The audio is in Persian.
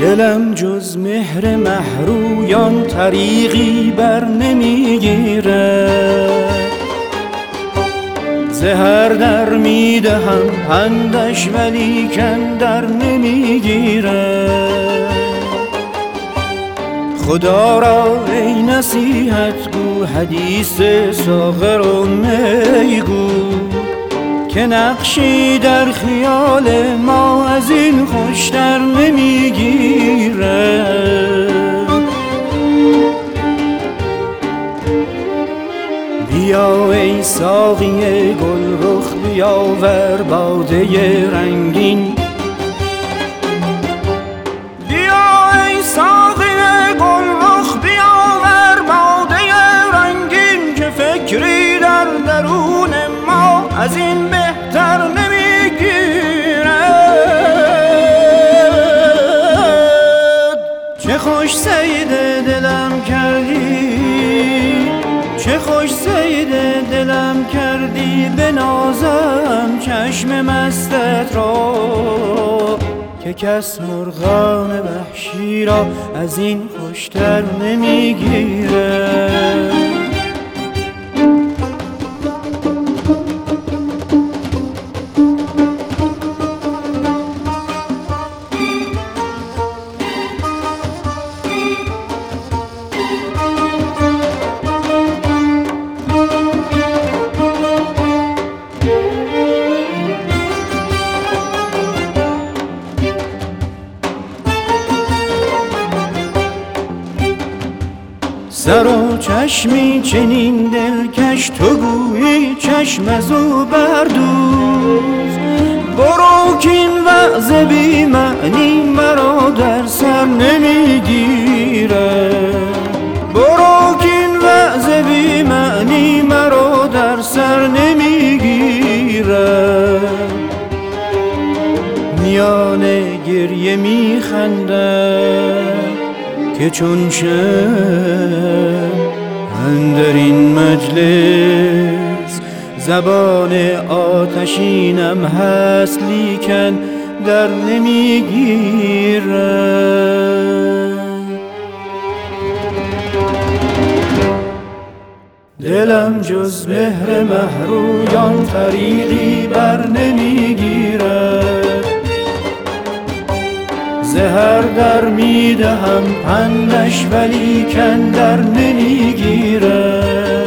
دلم جز مهر مهرویان طریقی بر نمیگیره، زهر در میدهم پندش ولیکن در نمیگیره. خدا را ای نصیحت گو حدیث ساغر و میگو، که نقشی در خیال ما از این خوشتر نمیگیره. بیا ای ساقی گلرخ بیاور باده رنگین، بیا ای ساقی گلرخ بیاور باده رنگین، که فکری در درون ما از این بهتر نمیگیره. چه خوش سید دلم کردی، چه خوش سید دلم کردی، بنازم چشم مستت را، که کس مرغان وحشی را از این خوشتر نمیگیره. سر و چشمی چنین دلکش، تو گویی چشم از او بردوز. برو کین وعظ بی معنی مرا در سر نمیگیره، برو کین وعظ بی معنی مرا در سر نمیگیره. میان گریه میخندم که چون شم اندر این مجلس، زبان آتشینم هست لیکن در نمیگیره. دلم جز مهر مهرویان طریقی بر نمیگیره، زهر در میدهم پندش ولیکن در نمیگیره.